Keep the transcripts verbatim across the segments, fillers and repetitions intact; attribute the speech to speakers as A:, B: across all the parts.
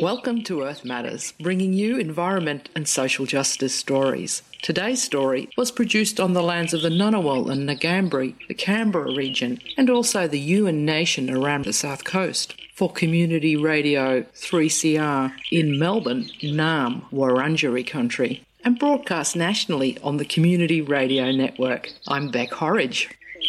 A: Welcome to Earth Matters, bringing you environment and social justice stories. Today's story was produced on the lands of the Ngunnawal and Ngambri, the Canberra region, and also the Yuin Nation around the south coast. For Community Radio three C R in Melbourne, Naarm, Wurundjeri country, and broadcast nationally on the Community Radio Network. I'm Beck Horridge.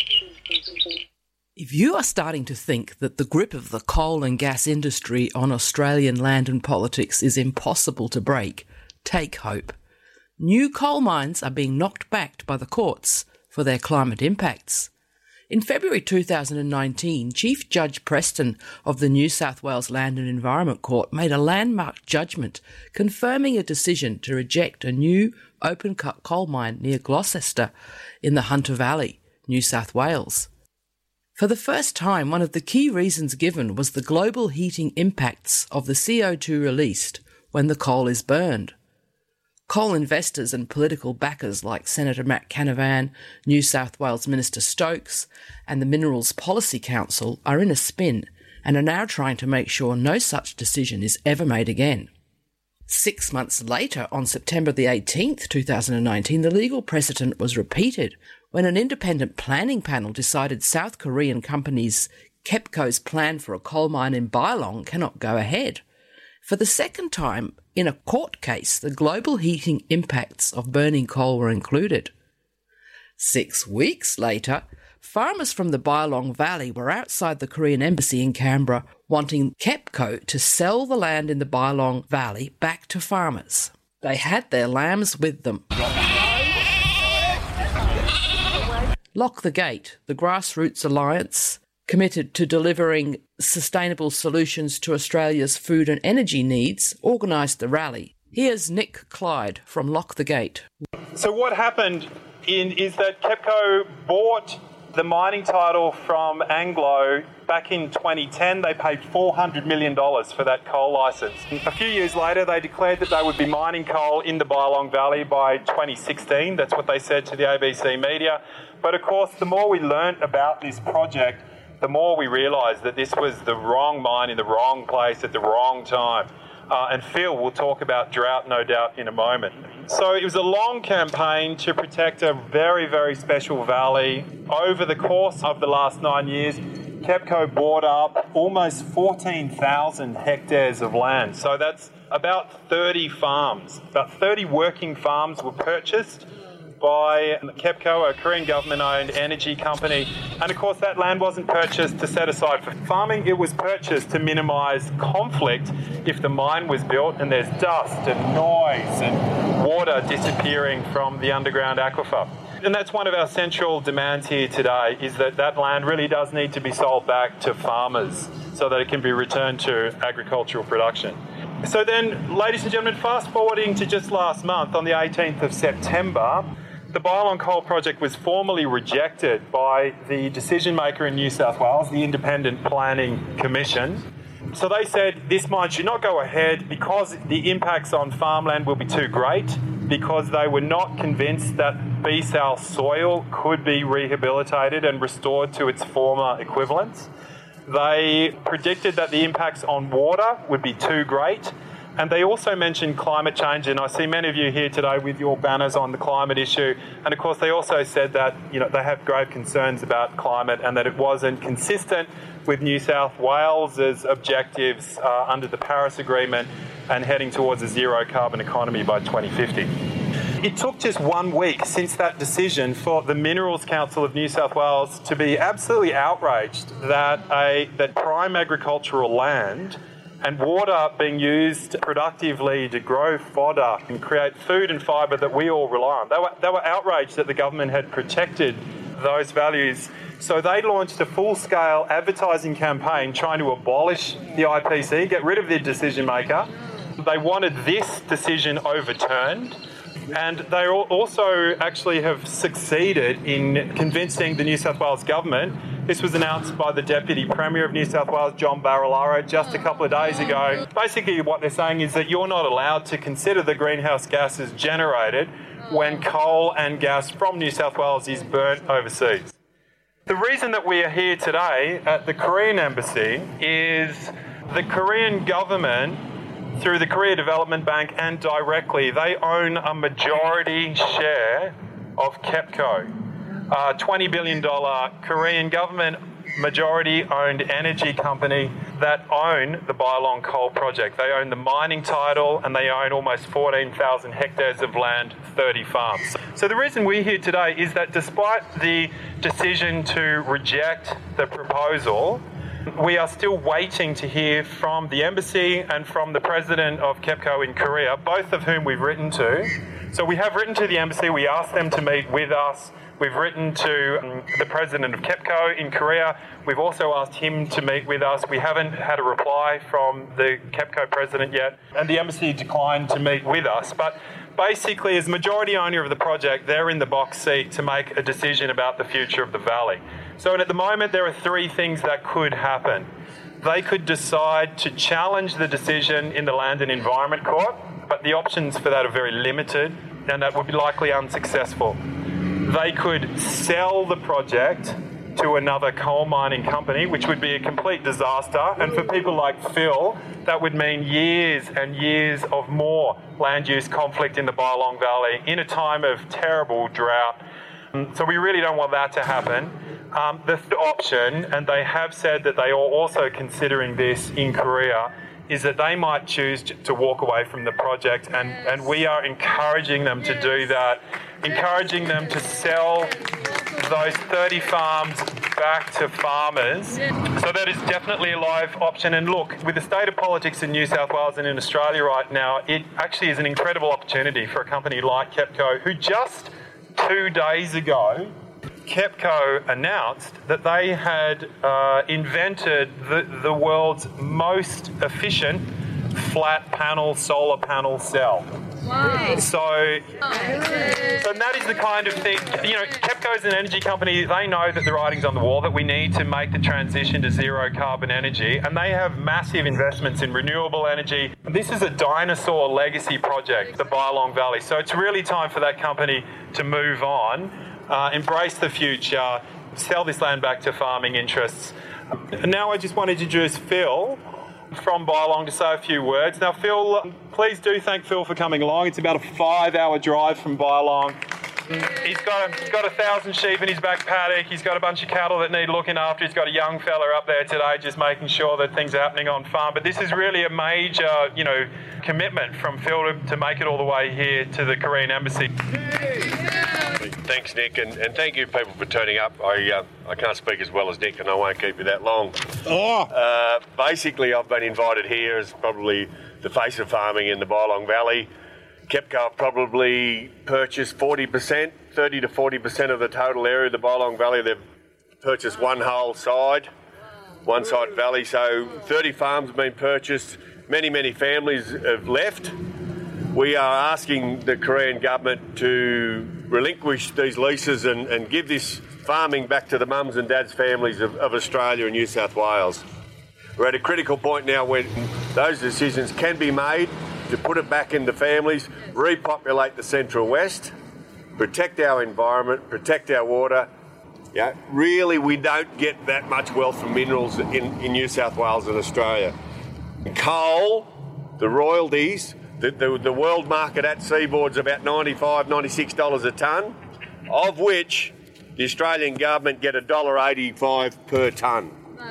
A: If you are starting to think that the grip of the coal and gas industry on Australian land and politics is impossible to break, take hope. New coal mines are being knocked back by the courts for their climate impacts. In February two thousand nineteen, Chief Judge Preston of the New South Wales Land and Environment Court made a landmark judgment confirming a decision to reject a new open-cut coal mine near Gloucester in the Hunter Valley, New South Wales. For the first time, one of the key reasons given was the global heating impacts of the C O two released when the coal is burned. Coal investors and political backers like Senator Matt Canavan, New South Wales Minister Stokes, and the Minerals Policy Council are in a spin and are now trying to make sure no such decision is ever made again. Six months later, on September the eighteenth, two thousand nineteen, the legal precedent was repeated when an independent planning panel decided South Korean companies KEPCO's plan for a coal mine in Bailong cannot go ahead. For the second time, in a court case, the global heating impacts of burning coal were included. Six weeks later, farmers from the Bailong Valley were outside the Korean embassy in Canberra wanting KEPCO to sell the land in the Bailong Valley back to farmers. They had their lambs with them. Lock the Gate, the Grassroots Alliance, committed to delivering sustainable solutions to Australia's food and energy needs, organised the rally. Here's Nick Clyde from Lock the Gate.
B: So what happened in, is that KEPCO bought the mining title from Anglo back in twenty ten. They paid four hundred million dollars for that coal licence. A few years later, they declared that they would be mining coal in the Bailong Valley by twenty sixteen. That's what they said to the A B C media. But of course, the more we learnt about this project, the more we realised that this was the wrong mine in the wrong place at the wrong time. Uh, and Phil will talk about drought, no doubt, in a moment. So it was a long campaign to protect a very, very special valley. Over the course of the last nine years, KEPCO bought up almost fourteen thousand hectares of land. So that's about thirty farms. About thirty working farms were purchased by KEPCO, a Korean government-owned energy company. And of course, that land wasn't purchased to set aside for farming. It was purchased to minimise conflict if the mine was built and there's dust and noise and water disappearing from the underground aquifer. And that's one of our central demands here today, is that that land really does need to be sold back to farmers so that it can be returned to agricultural production. So then, ladies and gentlemen, fast forwarding to just last month, on the eighteenth of September, the Bailong Coal Project was formally rejected by the decision maker in New South Wales, the Independent Planning Commission. So they said this mine should not go ahead because the impacts on farmland will be too great, because they were not convinced that B-Sal soil could be rehabilitated and restored to its former equivalents. They predicted that the impacts on water would be too great. And they also mentioned climate change, and I see many of you here today with your banners on the climate issue. And of course, they also said that, you know, they have grave concerns about climate and that it wasn't consistent with New South Wales's objectives uh, under the Paris Agreement and heading towards a zero carbon economy by twenty fifty. It took just one week since that decision for the Minerals Council of New South Wales to be absolutely outraged that a that prime agricultural land and water being used productively to grow fodder and create food and fibre that we all rely on. They were, they were outraged that the government had protected those values. So they launched a full-scale advertising campaign trying to abolish the I P C, get rid of the decision maker. They wanted this decision overturned. And they also actually have succeeded in convincing the New South Wales government. This was announced by the Deputy Premier of New South Wales, John Barilaro, just a couple of days ago. Basically, what they're saying is that you're not allowed to consider the greenhouse gases generated when coal and gas from New South Wales is burnt overseas. The reason that we are here today at the Korean Embassy is the Korean government through the Korea Development Bank and directly. They own a majority share of KEPCO, a twenty billion dollars Korean government majority-owned energy company that own the Bailong Coal Project. They own the mining title and they own almost fourteen thousand hectares of land, thirty farms. So the reason we're here today is that despite the decision to reject the proposal, we are still waiting to hear from the embassy and from the president of KEPCO in Korea, both of whom we've written to. So we have written to the embassy, we asked them to meet with us. We've written to um, the president of KEPCO in Korea. We've also asked him to meet with us. We haven't had a reply from the KEPCO president yet, and the embassy declined to meet with us. But basically, as majority owner of the project, they're in the box seat to make a decision about the future of the valley. So at the moment, there are three things that could happen. They could decide to challenge the decision in the Land and Environment Court, but the options for that are very limited, and that would be likely unsuccessful. They could sell the project to another coal mining company, which would be a complete disaster. And for people like Phil, that would mean years and years of more land use conflict in the Bailong Valley in a time of terrible drought. So we really don't want that to happen. Um, the th- option, and they have said that they are also considering this in Korea, is that they might choose to walk away from the project, and, yes. and we are encouraging them yes. to do that, encouraging them to sell those thirty farms back to farmers. So that is definitely a live option. And look, with the state of politics in New South Wales and in Australia right now, it actually is an incredible opportunity for a company like KEPCO, who just two days ago KEPCO announced that they had uh, invented the, the world's most efficient flat panel solar panel cell. Wow. So, so that is the kind of thing, you know, KEPCO is an energy company. They know that the writing's on the wall, that we need to make the transition to zero carbon energy, and they have massive investments in renewable energy. This is a dinosaur legacy project, the Bailong Valley. So it's really time for that company to move on. Uh, embrace the future, sell this land back to farming interests. And now I just want to introduce Phil from Bailong to say a few words. Now, Phil, please do thank Phil for coming along. It's about a five-hour drive from Bailong. He's got a, he's got a thousand sheep in his back paddock. He's got a bunch of cattle that need looking after. He's got a young fella up there today just making sure that things are happening on farm. But this is really a major, you know, commitment from Phil to, to make it all the way here to the Korean embassy.
C: Thanks, Nick, and, and thank you people for turning up. I uh, I can't speak as well as Nick, and I won't keep you that long. Oh. Uh, basically, I've been invited here as probably the face of farming in the Bailong Valley. KEPCO probably purchased forty percent, thirty to forty percent of the total area of the Bailong Valley. They've purchased one whole side, one side valley, so thirty farms have been purchased. Many, many families have left. We are asking the Korean government to relinquish these leases and, and give this farming back to the mums and dads families of, of Australia and New South Wales. We're at a critical point now when those decisions can be made to put it back into families, repopulate the Central West, protect our environment, protect our water. Yeah, really, we don't get that much wealth from minerals in, in New South Wales and Australia. Coal, the royalties, The, the, the world market at Seaboard's about ninety-five dollars, ninety-six dollars a tonne, of which the Australian government get one dollar eighty-five per tonne.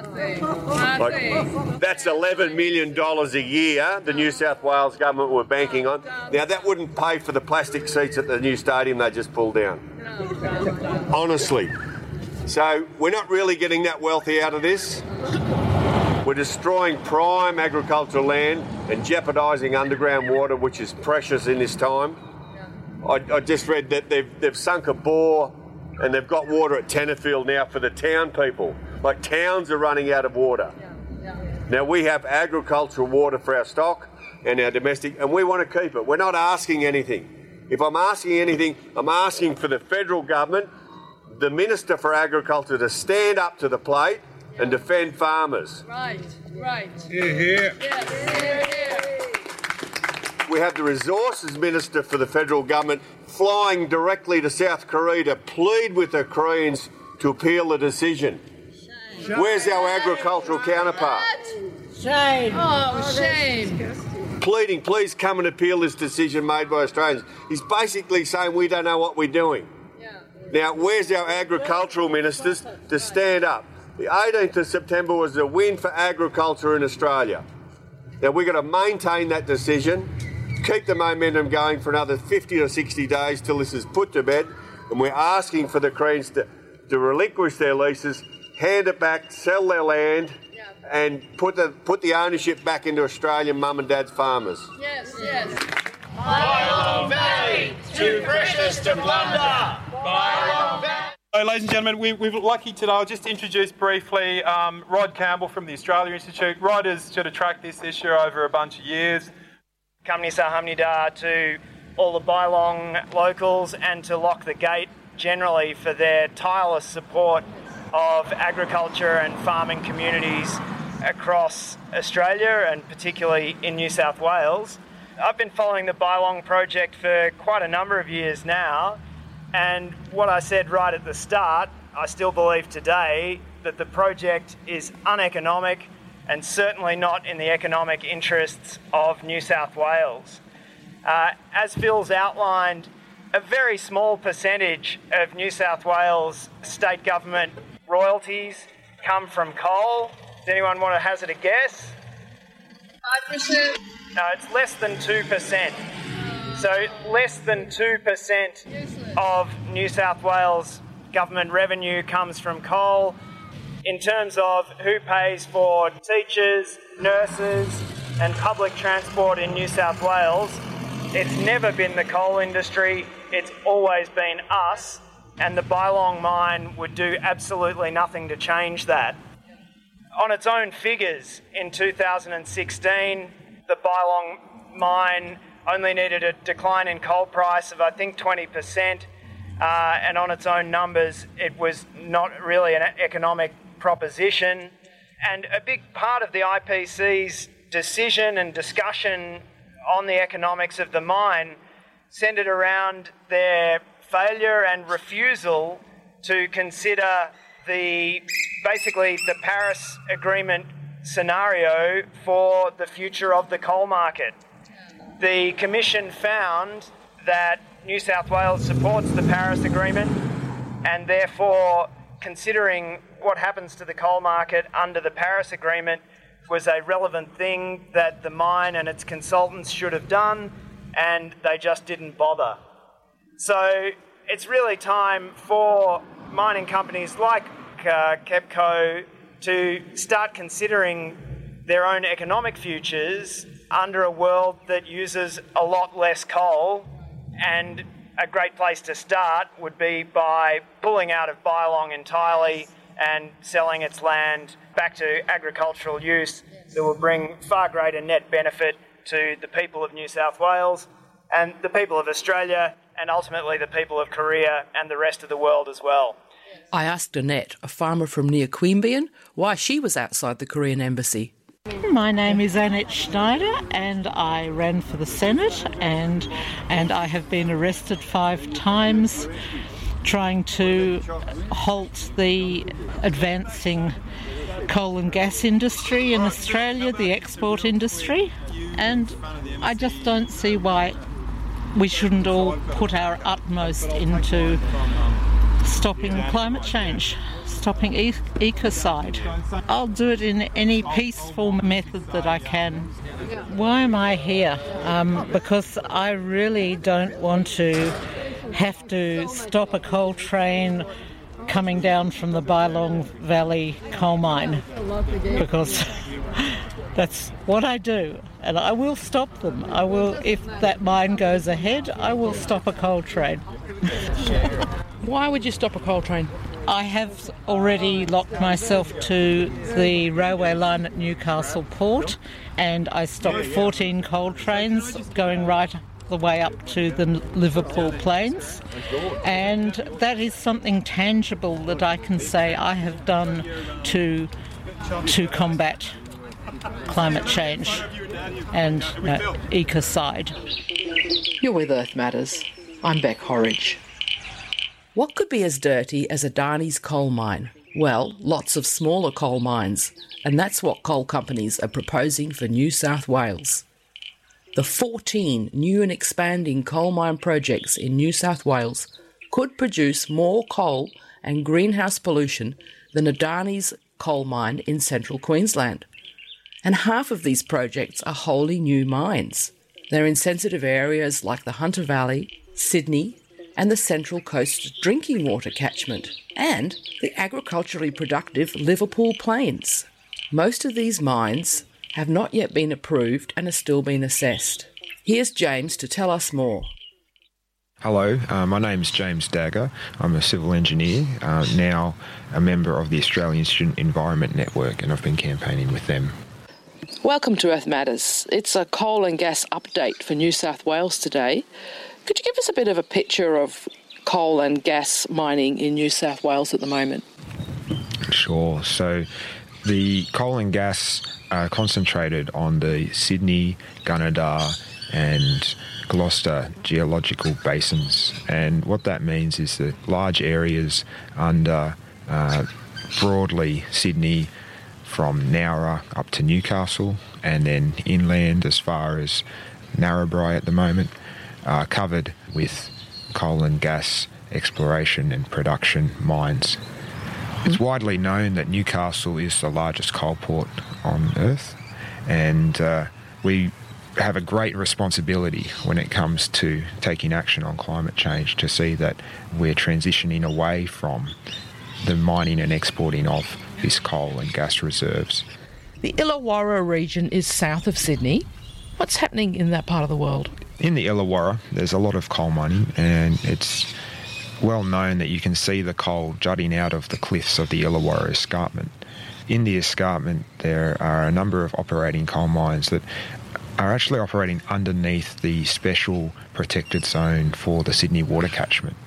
C: Like, that's eleven million dollars a year the New South Wales government were banking on. Now, that wouldn't pay for the plastic seats at the new stadium they just pulled down. Honestly. So we're not really getting that wealthy out of this. We're destroying prime agricultural land and jeopardising underground water, which is precious in this time. I, I just read that they've, they've sunk a bore and they've got water at Tenterfield now for the town people. Like, towns are running out of water. Now, we have agricultural water for our stock and our domestic, and we want to keep it. We're not asking anything. If I'm asking anything, I'm asking for the federal government, the Minister for Agriculture, to stand up to the plate and defend farmers.
D: Right, right.
C: Here, here.
D: Yes, here, here.
C: We have the Resources Minister for the federal government flying directly to South Korea to plead with the Koreans to appeal the decision. Shame. Where's our agricultural counterpart?
D: Shame. Oh, shame.
C: pleading, please come and appeal this decision made by Australians. He's basically saying we don't know what we're doing. Yeah. Now, where's our agricultural ministers to stand up? The eighteenth of September was a win for agriculture in Australia. Now, we've got to maintain that decision, keep the momentum going for another fifty or sixty days till this is put to bed, and we're asking for the Greens to, to relinquish their leases, hand it back, sell their land, yeah. and put the put the ownership back into Australian mum and dad's farmers.
D: Yes, yes.
E: Bylong Valley, too precious to plunder. Bylong Valley.
B: So, ladies and gentlemen, we, we're lucky today. I'll just introduce briefly um, Rod Campbell from the Australia Institute. Rod has sort of tracked this issue over a bunch of years.
F: Kamni Sahamnida to all the Bylong locals and to Lock the Gate generally for their tireless support of agriculture and farming communities across Australia and particularly in New South Wales. I've been following the Bylong project for quite a number of years now, and what I said right at the start, I still believe today that the project is uneconomic and certainly not in the economic interests of New South Wales. Uh, as Phil's outlined, a very small percentage of New South Wales state government royalties come from coal. Does anyone want to hazard a guess?
D: five percent.
F: No, it's less than two percent. So less than two percent of New South Wales government revenue comes from coal. In terms of who pays for teachers, nurses and public transport in New South Wales, it's never been the coal industry, it's always been us, and the Bylong mine would do absolutely nothing to change that. On its own figures, in two thousand sixteen, the Bylong mine only needed a decline in coal price of, I think, twenty percent, uh, and on its own numbers, it was not really an economic proposition. And a big part of the I P C's decision and discussion on the economics of the mine centred around their failure and refusal to consider the basically the Paris Agreement scenario for the future of the coal market. The Commission found that New South Wales supports the Paris Agreement, and therefore considering what happens to the coal market under the Paris Agreement was a relevant thing that the mine and its consultants should have done, and they just didn't bother. So it's really time for mining companies like uh, KEPCO to start considering their own economic futures under a world that uses a lot less coal, and a great place to start would be by pulling out of Bylong entirely and selling its land back to agricultural use that will bring far greater net benefit to the people of New South Wales and the people of Australia and ultimately the people of Korea and the rest of the world as well.
A: I asked Annette, a farmer from near Queanbeyan, why she was outside the Korean embassy.
G: My name is Annette Schneider and I ran for the Senate and and I have been arrested five times trying to halt the advancing coal and gas industry in Australia, the export industry, and I just don't see why we shouldn't all put our utmost into stopping climate change, stopping e- ecocide. I'll do it in any peaceful method that I can. Why am I here? Um, because I really don't want to have to stop a coal train coming down from the Bylong Valley coal mine, because that's what I do, and I will stop them. I will, if that mine goes ahead, I will stop a coal train.
A: Why would you stop a coal train?
G: I have already locked myself to the railway line at Newcastle Port, and I stopped fourteen coal trains going right the way up to the Liverpool Plains, and that is something tangible that I can say I have done to to combat climate change and uh, ecocide.
A: You're with Earth Matters. I'm Beck Horridge. What could be as dirty as Adani's coal mine? Well, lots of smaller coal mines, and that's what coal companies are proposing for New South Wales. The fourteen new and expanding coal mine projects in New South Wales could produce more coal and greenhouse pollution than Adani's coal mine in central Queensland. And half of these projects are wholly new mines. They're in sensitive areas like the Hunter Valley, Sydney, and the Central Coast drinking water catchment, and the agriculturally productive Liverpool Plains. Most of these mines have not yet been approved and are still being assessed. Here's James to tell us more.
H: Hello, uh, my name's James Dagger. I'm a civil engineer, uh, now a member of the Australian Student Environment Network, and I've been campaigning with them.
A: Welcome to Earth Matters. It's a coal and gas update for New South Wales today. Could you give us a bit of a picture of coal and gas mining in New South Wales at the moment?
H: Sure. So the coal and gas are concentrated on the Sydney, Gunnedah and Gloucester geological basins. And what that means is that large areas under uh, broadly Sydney, from Nowra up to Newcastle, and then inland as far as Narrabri at the moment, are covered with coal and gas exploration and production mines. It's widely known that Newcastle is the largest coal port on Earth, and uh, we have a great responsibility when it comes to taking action on climate change to see that we're transitioning away from the mining and exporting of this coal and gas reserves.
A: The Illawarra region is south of Sydney. What's happening in that part of the world?
H: In the Illawarra, there's a lot of coal mining, and it's well known that you can see the coal jutting out of the cliffs of the Illawarra escarpment. In the escarpment, there are a number of operating coal mines that are actually operating underneath the special protected zone for the Sydney water catchment.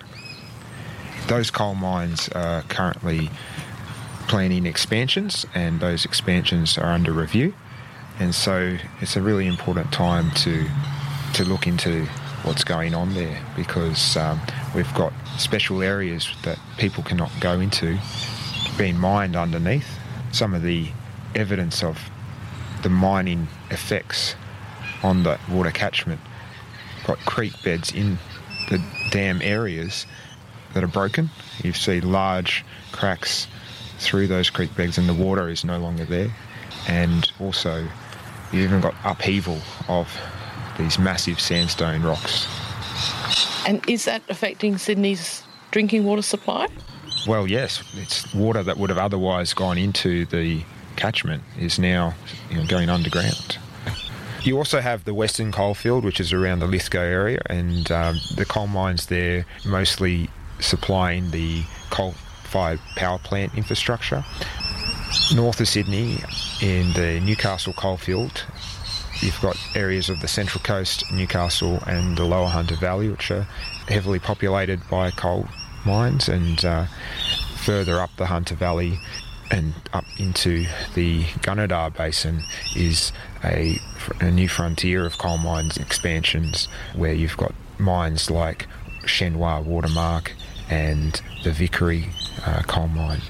H: Those coal mines are currently planning expansions, and those expansions are under review, and so it's a really important time to to look into what's going on there, because um, we've got special areas that people cannot go into being mined underneath. Some of the evidence of the mining effects on the water catchment, got creek beds in the dam areas that are broken. You see large cracks through those creek beds and the water is no longer there. And also you've even got upheaval of these massive sandstone rocks.
A: And is that affecting Sydney's drinking water supply?
H: Well, yes. It's water that would have otherwise gone into the catchment is now, you know, going underground. You also have the Western Coalfield, which is around the Lithgow area, and um, the coal mines there mostly supplying the coal-fired power plant infrastructure. North of Sydney, in the Newcastle coalfield, you've got areas of the Central Coast, Newcastle and the Lower Hunter Valley, which are heavily populated by coal mines, and uh, further up the Hunter Valley and up into the Gunnedah Basin is a, a new frontier of coal mines expansions, where you've got mines like Chenois Watermark and the Vickery uh, coal mine.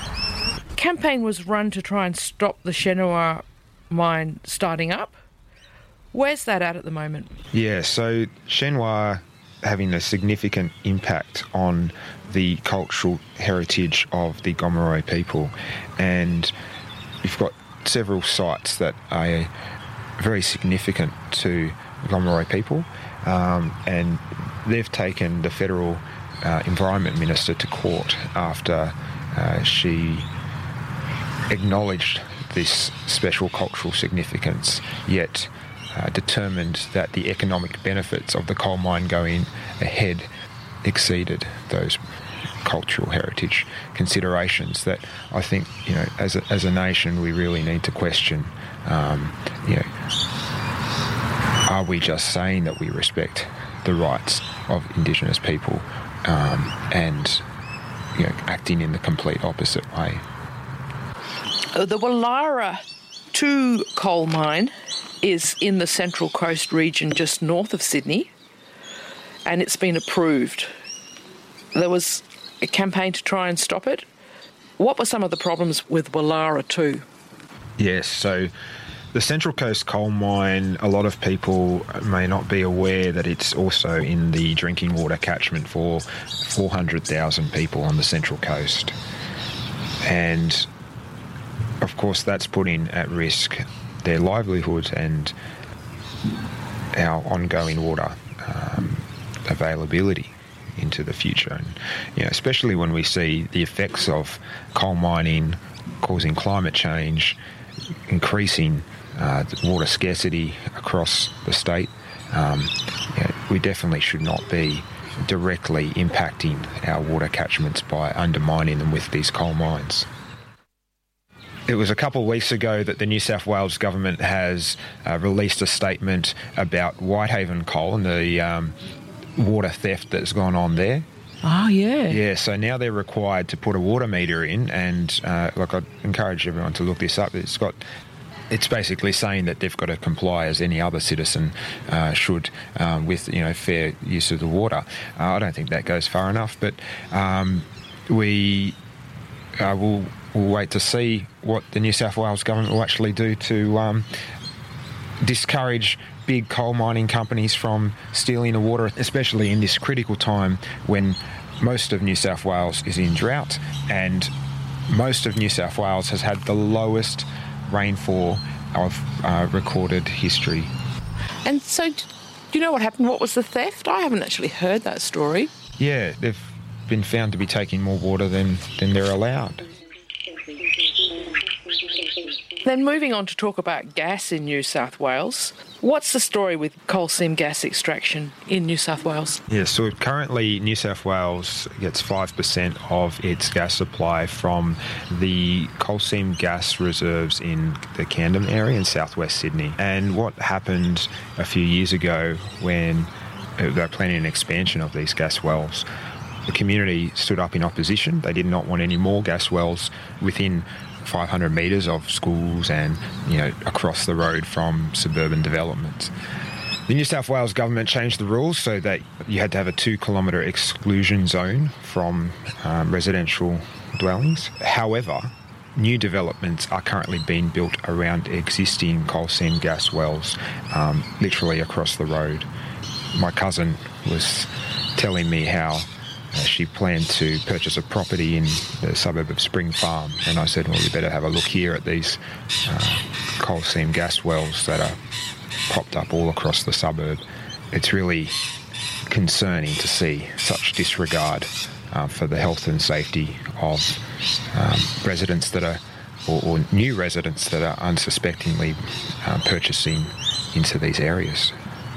A: Campaign was run to try and stop the Chenois mine starting up. Where's that at at the moment?
H: Yeah, so Chenois having a significant impact on the cultural heritage of the Gomeroi people, and you've got several sites that are very significant to Gomeroi people, um, and they've taken the federal uh, Environment Minister to court after uh, she acknowledged this special cultural significance, yet uh, determined that the economic benefits of the coal mine going ahead exceeded those cultural heritage considerations that I think, you know, as a, as a nation we really need to question. Um, you know, are we just saying that we respect the rights of Indigenous people um, and, you know, acting in the complete opposite way?
A: The Wallara two coal mine is in the Central Coast region just north of Sydney, and it's been approved. There was a campaign to try and stop it. What were some of the problems with Wallara two?
H: Yes, so The Central Coast coal mine, a lot of people may not be aware that it's also in the drinking water catchment for four hundred thousand people on the Central Coast. And, of course, that's putting at risk their livelihood and our ongoing water um, availability into the future. And, you know, especially when we see the effects of coal mining causing climate change, increasing uh, water scarcity across the state. Um, you know, we definitely should not be directly impacting our water catchments by undermining them with these coal mines. It was a couple of weeks ago that the New South Wales government has uh, released a statement about Whitehaven Coal and the um, water theft that's gone on there.
A: Oh, yeah.
H: Yeah, so now they're required to put a water meter in, and uh, like I'd encourage everyone to look this up. It's got, it's basically saying that they've got to comply as any other citizen uh, should um, with, you know, fair use of the water. Uh, I don't think that goes far enough, but um, we uh, will we'll wait to see what the New South Wales government will actually do to um, discourage big coal mining companies from stealing the water, especially in this critical time when most of New South Wales is in drought and most of New South Wales has had the lowest rainfall of uh, recorded history.
A: And so, do you know what happened? What was the theft? I haven't actually heard that story.
H: Yeah, they've been found to be taking more water than, than they're allowed.
A: Then moving on to talk about gas in New South Wales. What's the story with coal seam gas extraction in New South Wales?
H: Yeah, so currently New South Wales gets five percent of its gas supply from the coal seam gas reserves in the Camden area in southwest Sydney. And what happened a few years ago when they were planning an expansion of these gas wells, the community stood up in opposition. They did not want any more gas wells within five hundred metres of schools and, you know, across the road from suburban developments. The New South Wales government changed the rules so that you had to have a two kilometre exclusion zone from um, residential dwellings. However, new developments are currently being built around existing coal seam gas wells, um, literally across the road. My cousin was telling me how Uh, she planned to purchase a property in the suburb of Spring Farm, and I said, well, you better have a look here at these uh, coal seam gas wells that are popped up all across the suburb. It's really concerning to see such disregard uh, for the health and safety of um, residents that are, or, or new residents that are unsuspectingly uh, purchasing into these areas.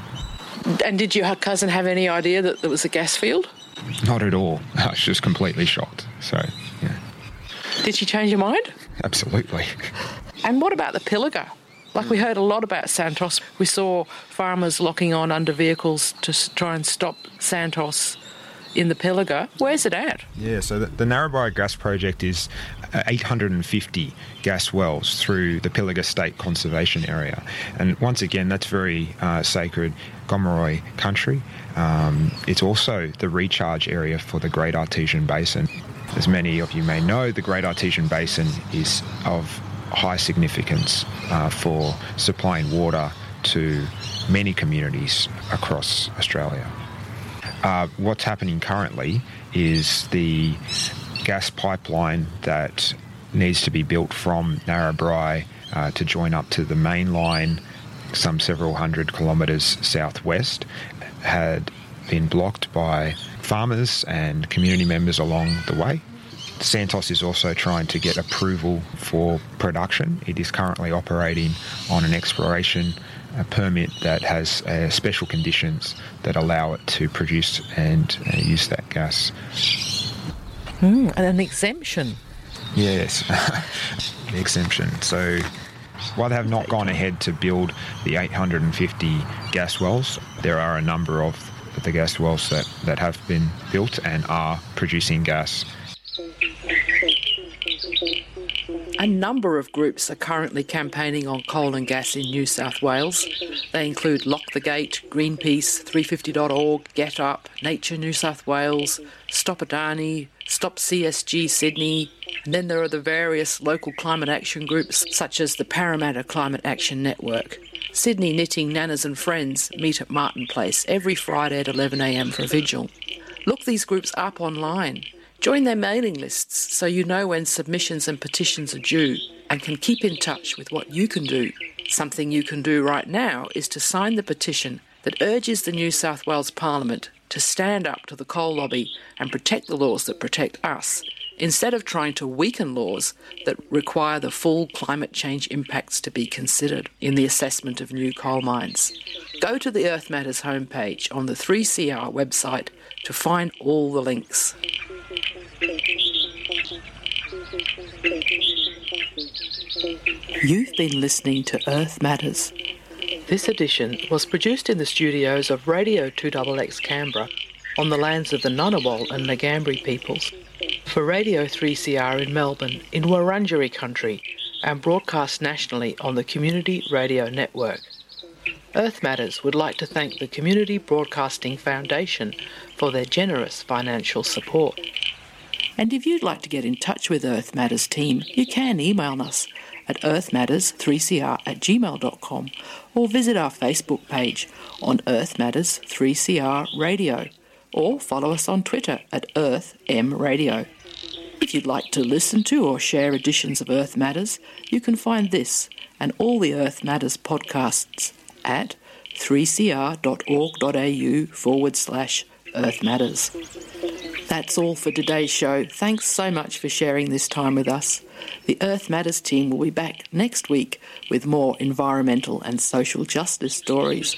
A: And did your cousin have any idea that there was a gas field?
H: Not at all. I was just completely shocked. So, yeah.
A: Did she change your mind?
H: Absolutely.
A: And what about the Pilliga? Like, we heard a lot about Santos. We saw farmers locking on under vehicles to try and stop Santos in the Pilliga. Where's it at?
H: Yeah, so the, the Narrabri Gas Project is eight hundred fifty gas wells through the Pilliga State Conservation Area. And once again, that's very uh, sacred Gomeroi country. Um, it's also the recharge area for the Great Artesian Basin. As many of you may know, the Great Artesian Basin is of high significance uh, for supplying water to many communities across Australia. Uh, what's happening currently is the gas pipeline that needs to be built from Narrabri uh, to join up to the main line some several hundred kilometres southwest had been blocked by farmers and community members along the way. Santos is also trying to get approval for production. It is currently operating on an exploration a permit that has uh, special conditions that allow it to produce and uh, use that gas.
A: Mm, and an exemption.
H: Yes, the exemption. So while they have not gone ahead to build the eight hundred fifty gas wells, there are a number of the gas wells that, that have been built and are producing gas.
A: A number of groups are currently campaigning on coal and gas in New South Wales. They include Lock the Gate, Greenpeace, three fifty dot org, Get Up, Nature New South Wales, Stop Adani, Stop C S G Sydney, and then there are the various local climate action groups such as the Parramatta Climate Action Network. Sydney Knitting Nanas and Friends meet at Martin Place every Friday at eleven a m for a vigil. Look these groups up online. Join their mailing lists so you know when submissions and petitions are due and can keep in touch with what you can do. Something you can do right now is to sign the petition that urges the New South Wales Parliament to stand up to the coal lobby and protect the laws that protect us, instead of trying to weaken laws that require the full climate change impacts to be considered in the assessment of new coal mines. Go to the Earth Matters homepage on the three C R website to find all the links. You've been listening to Earth Matters. This edition was produced in the studios of Radio two X X Canberra on the lands of the Ngunnawal and Ngambri peoples, for Radio three C R in Melbourne in Wurundjeri country, and broadcast nationally on the Community Radio Network. Earth Matters would like to thank the Community Broadcasting Foundation for their generous financial support. And if you'd like to get in touch with Earth Matters team, you can email us at earthmatters three c r at gmail dot com or visit our Facebook page on Earth Matters three C R Radio, or follow us on Twitter at Earth M Radio. If you'd like to listen to or share editions of Earth Matters, you can find this and all the Earth Matters podcasts at three c r dot org dot a u forward slash Earth Matters. That's all for today's show. Thanks so much for sharing this time with us. The Earth Matters team will be back next week with more environmental and social justice stories.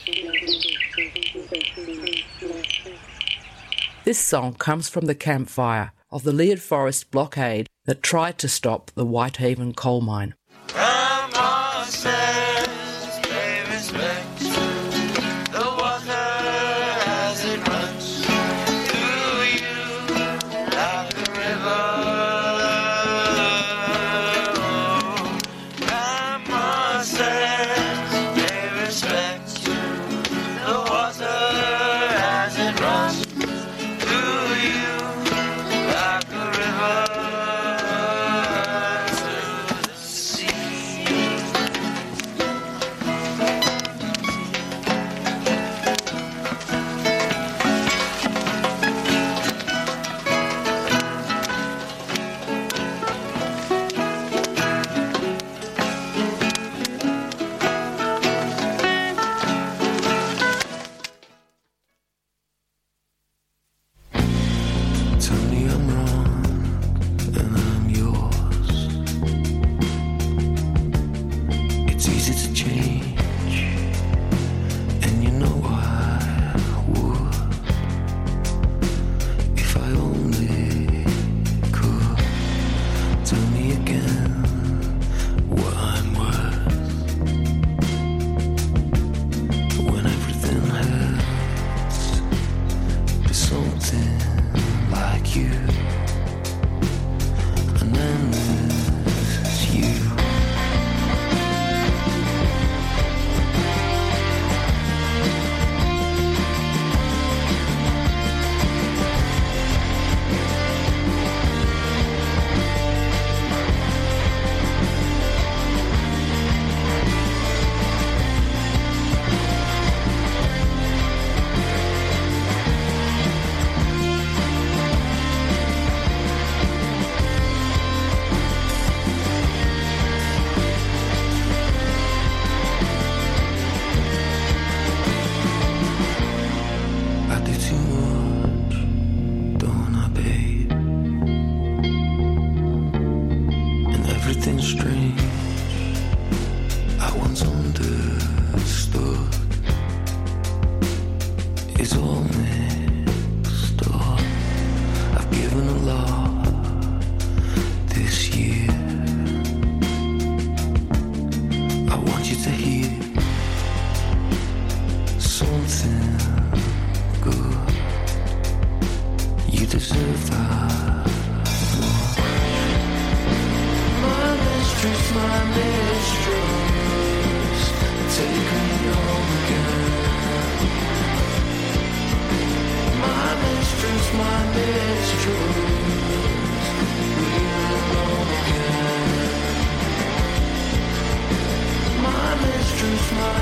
A: This song comes from the campfire of the Leard Forest blockade that tried to stop the Whitehaven coal mine.
E: Grandma says, pay respect to the water as it runs through you like a river. Oh, Grandma says, pay respect to the water as it runs through you like a river to the sea. Tell me I'm wrong and I'm yours. It's easy to change, and you know I would if I only could. Tell me again what I'm worth when everything hurts. There's something like you, and then there's you. I do too much, don't I, babe? And everything's strange. I once understood. It's all mixed up. I've given a lot this year. I want you to hear something good. You deserve that much. My mistress, my mistress, take me home again. My mistress, my mistress,